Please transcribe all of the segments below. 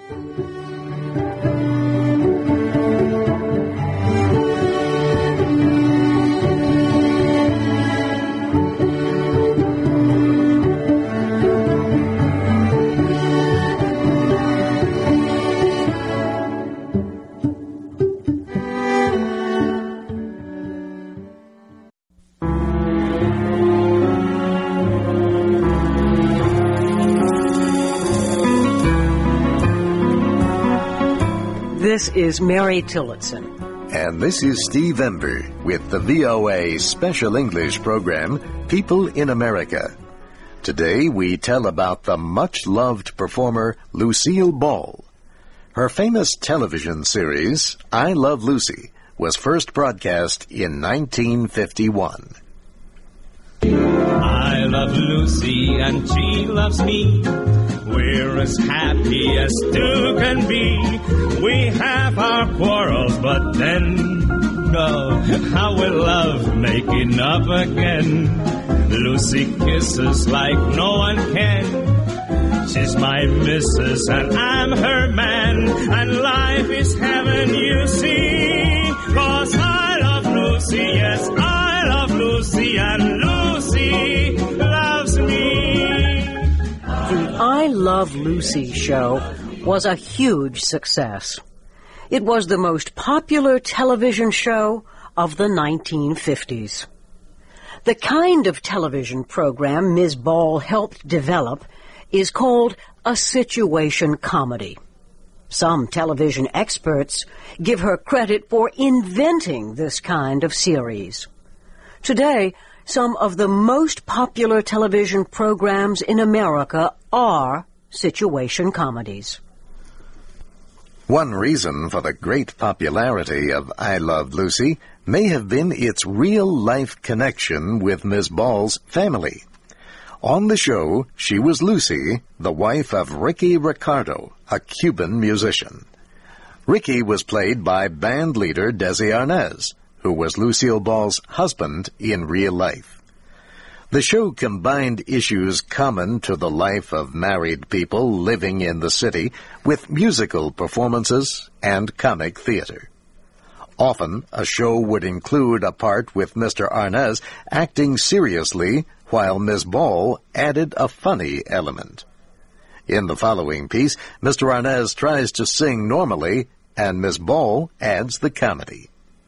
This is Mary Tillotson. And this is Steve Ember with the VOA Special English program, People in America. Today we tell about the much-loved performer Lucille Ball. Her famous television series, I Love Lucy, was first broadcast in 1951. I love Lucy and she loves me. We're as happy as two can be. We have our quarrels, but then, oh, how we love making up again. Lucy kisses like no one can. She's my missus and I'm her man. And life is heaven, you see. 'Cause I love Lucy, yes, I love Lucy, and Lucy loves me. The I Love Lucy show was a huge success. It was the most popular television show of the 1950s. The kind of television program Ms. Ball helped develop is called a situation comedy. Some television experts give her credit for inventing this kind of series. Today, some of the most popular television programs in America are situation comedies. One reason for the great popularity of I Love Lucy may have been its real-life connection with Ms. Ball's family. On the show, she was Lucy, the wife of Ricky Ricardo, a Cuban musician. Ricky was played by band leader Desi Arnaz, who was Lucille Ball's husband in real life. The show combined issues common to the life of married people living in the city with musical performances and comic theater. Often, a show would include a part with Mr. Arnaz acting seriously while Ms. Ball added a funny element. In the following piece, Mr. Arnaz tries to sing normally and Ms. Ball adds the comedy.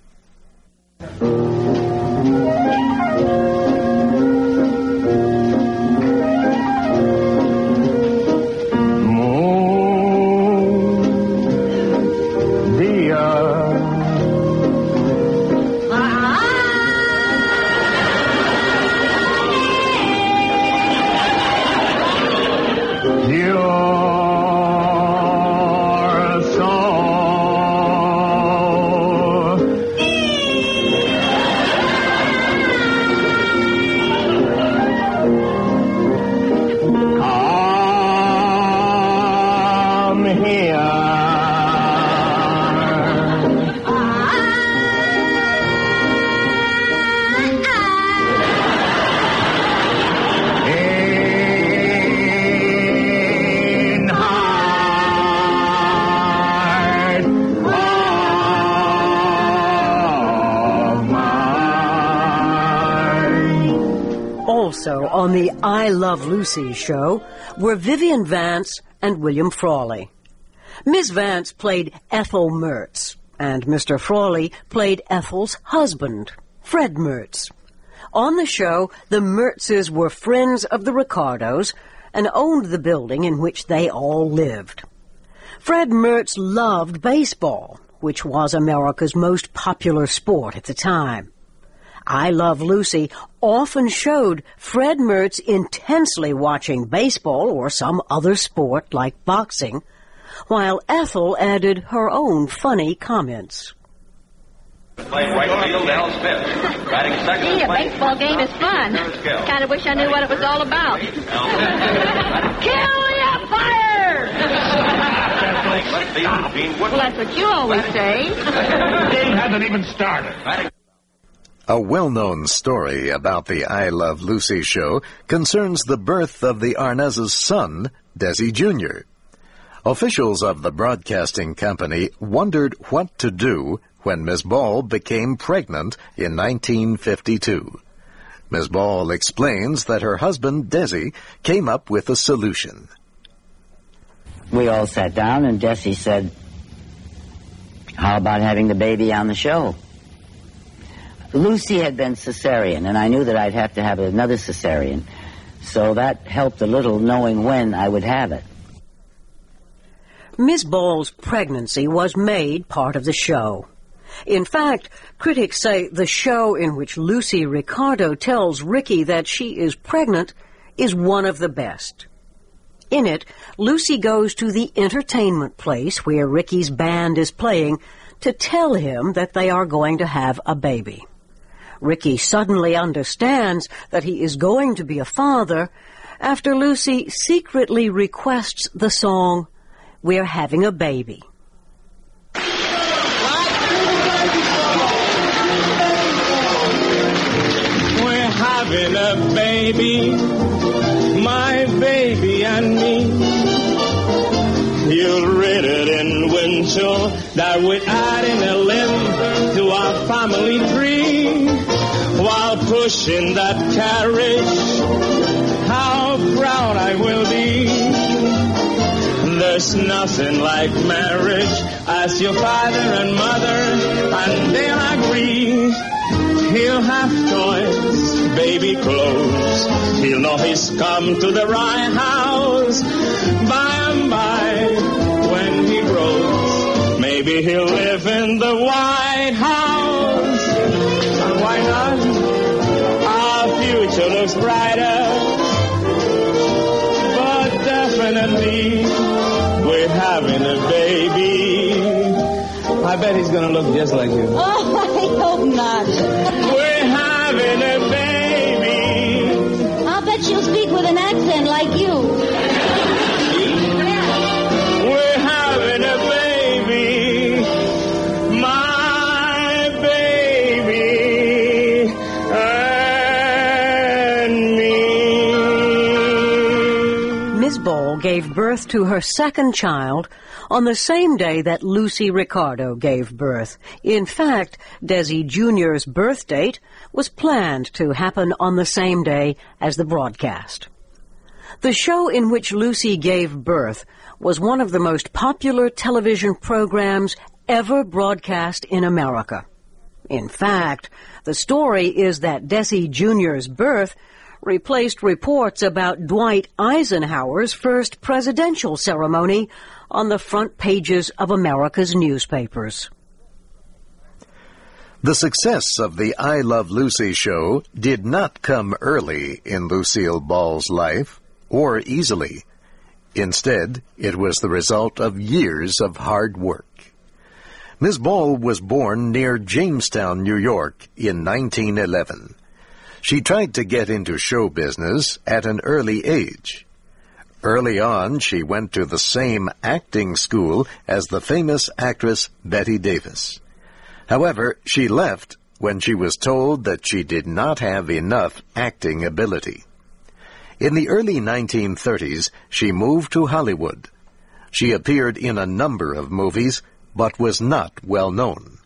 Also on the I Love Lucy show were Vivian Vance and William Frawley. Ms. Vance played Ethel Mertz, and Mr. Frawley played Ethel's husband, Fred Mertz. On the show, the Mertzes were friends of the Ricardos and owned the building in which they all lived. Fred Mertz loved baseball, which was America's most popular sport at the time. I Love Lucy often showed Fred Mertz intensely watching baseball or some other sport like boxing, while Ethel added her own funny comments. Playing right field, Al Smith. Batting second. Gee, a baseball game is fun. Kind of wish I knew what it was all about. Kill the umpire! Well, that's what you always say. The game hasn't even started. A well-known story about the I Love Lucy show concerns the birth of the Arnaz's son, Desi Jr. Officials of the broadcasting company wondered what to do when Miss Ball became pregnant in 1952. Miss Ball explains that her husband, Desi, came up with a solution. We all sat down, and Desi said, "How about having the baby on the show?" Lucy had been cesarean, and I knew that I'd have to have another cesarean. So that helped a little, knowing when I would have it. Miss Ball's pregnancy was made part of the show. In fact, critics say the show in which Lucy Ricardo tells Ricky that she is pregnant is one of the best. In it, Lucy goes to the entertainment place where Ricky's band is playing to tell him that they are going to have a baby. Ricky suddenly understands that he is going to be a father after Lucy secretly requests the song, "We're Having a Baby." We're having a baby, my baby and me. You'll read it in Winchell that we're adding a limb to our family tree. While pushing that carriage, how proud I will be. There's nothing like marriage. Ask your father and mother, and they'll agree. He'll have toys, baby clothes. He'll know he's come to the right house. By and by, when he grows, maybe he'll live in the White House. And why not? Our future looks brighter. But definitely, we're having a baby. I bet he's gonna look just like you. Oh, I hope not. We're having a baby. I'll bet she'll speak with an accent like you. We're having a baby. My baby and me. Miss Ball gave birth to her second child on the same day that Lucy Ricardo gave birth. In fact, Desi Jr.'s birth date was planned to happen on the same day as the broadcast. The show in which Lucy gave birth was one of the most popular television programs ever broadcast in America. In fact, the story is that Desi Jr.'s birth replaced reports about Dwight Eisenhower's first presidential ceremony on the front pages of America's newspapers. The success of the I Love Lucy show did not come early in Lucille Ball's life, or easily. Instead, it was the result of years of hard work. Miss Ball was born near Jamestown, New York, in 1911. She tried to get into show business at an early age. Early on, she went to the same acting school as the famous actress Bette Davis. However, she left when she was told that she did not have enough acting ability. In the early 1930s, she moved to Hollywood. She appeared in a number of movies, but was not well known.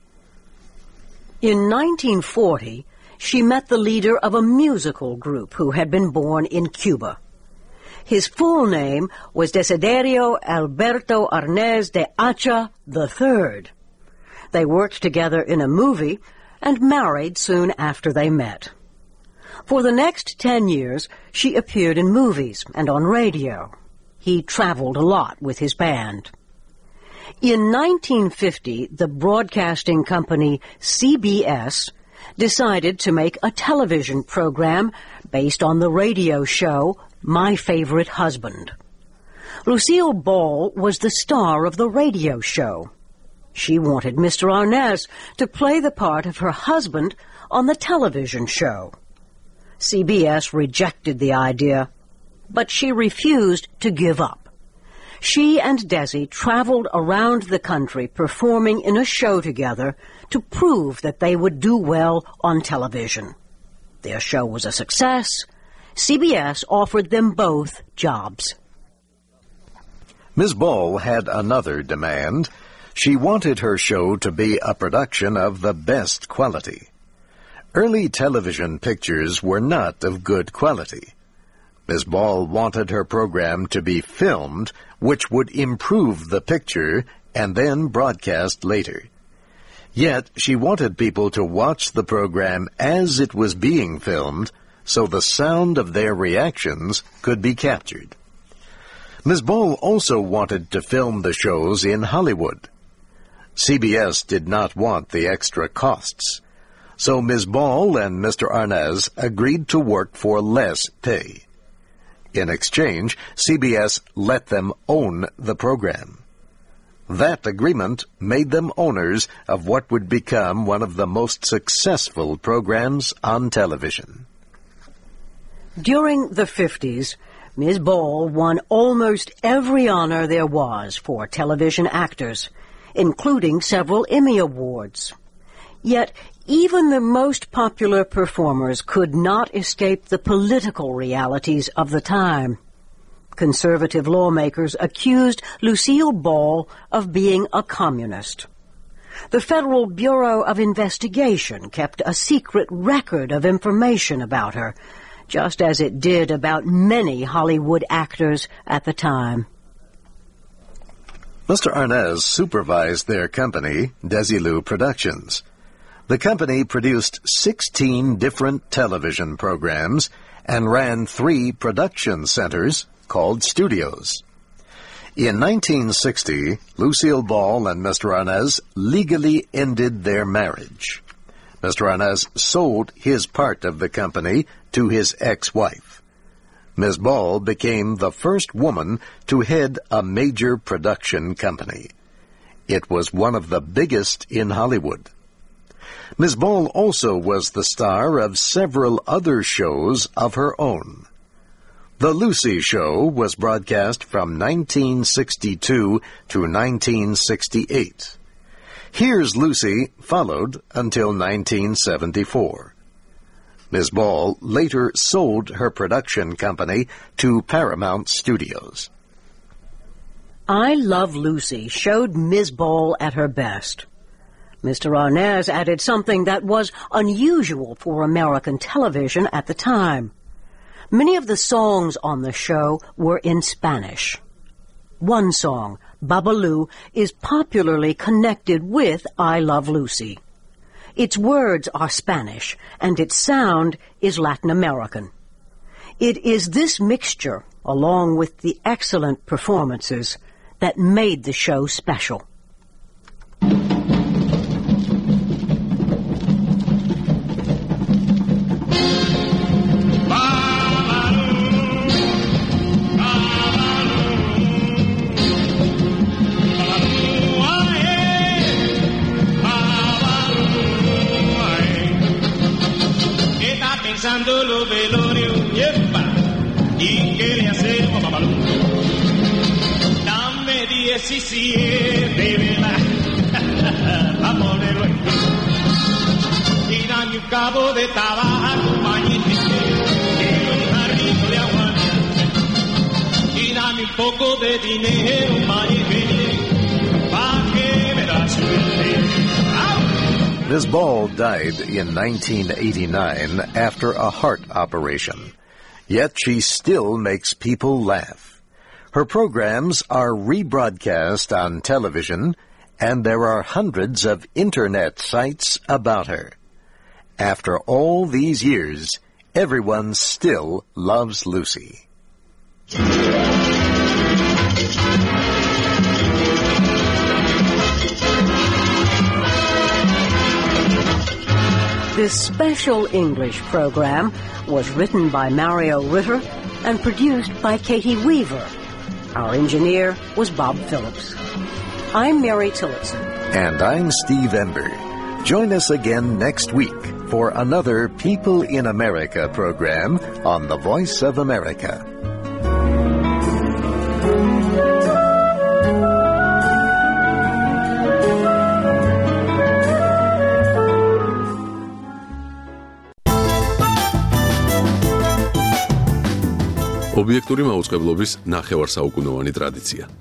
In 1940, she met the leader of a musical group who had been born in Cuba. His full name was Desiderio Alberto Arnez de Acha III. They worked together in a movie and married soon after they met. For the next 10 years, she appeared in movies and on radio. He traveled a lot with his band. In 1950, the broadcasting company CBS decided to make a television program based on the radio show My Favorite Husband. Lucille Ball was the star of the radio show. She wanted Mr. Arnaz to play the part of her husband on the television show. CBS rejected the idea, but she refused to give up. She and Desi traveled around the country performing in a show together to prove that they would do well on television. Their show was a success. CBS offered them both jobs. Ms. Ball had another demand. She wanted her show to be a production of the best quality. Early television pictures were not of good quality. Ms. Ball wanted her program to be filmed, which would improve the picture and then broadcast later. Yet she wanted people to watch the program as it was being filmed, so the sound of their reactions could be captured. Ms. Ball also wanted to film the shows in Hollywood. CBS did not want the extra costs, so Ms. Ball and Mr. Arnaz agreed to work for less pay. In exchange, CBS let them own the program. That agreement made them owners of what would become one of the most successful programs on television. During the 50s, Ms. Ball won almost every honor there was for television actors, including several Emmy Awards. Yet, even the most popular performers could not escape the political realities of the time. Conservative lawmakers accused Lucille Ball of being a communist. The Federal Bureau of Investigation kept a secret record of information about her, just as it did about many Hollywood actors at the time. Mr. Arnaz supervised their company, Desilu Productions. The company produced 16 different television programs and ran 3 production centers called studios. In 1960, Lucille Ball and Mr. Arnaz legally ended their marriage. Mr. Arnaz sold his part of the company to his ex-wife. Ms. Ball became the first woman to head a major production company. It was one of the biggest in Hollywood. Ms. Ball also was the star of several other shows of her own. The Lucy Show was broadcast from 1962 to 1968. Here's Lucy followed until 1974. Ms. Ball later sold her production company to Paramount Studios. I Love Lucy showed Ms. Ball at her best. Mr. Arnaz added something that was unusual for American television at the time. Many of the songs on the show were in Spanish. One song, Babalu, is popularly connected with I Love Lucy. Its words are Spanish, and its sound is Latin American. It is this mixture, along with the excellent performances, that made the show special. Pensando los velorios, yepa, y qué le hacemos a Babalú. Dame 17, vela, a ponerlo en pie. Y dame un cabo de tabaco, mañete, y un jarrito de aguardiente. Y dame un poco de dinero, mañete, pa' que me da suerte. Ms. Ball died in 1989 after a heart operation. Yet she still makes people laugh. Her programs are rebroadcast on television, and there are hundreds of internet sites about her. After all these years, everyone still loves Lucy. This special English program was written by Mario Ritter and produced by Katie Weaver. Our engineer was Bob Phillips. I'm Mary Tillotson. And I'm Steve Ember. Join us again next week for another People in America program on The Voice of America. ობიექტური მაუწყებლობის ნახევარსაუკუნოვანი ტრადიცია.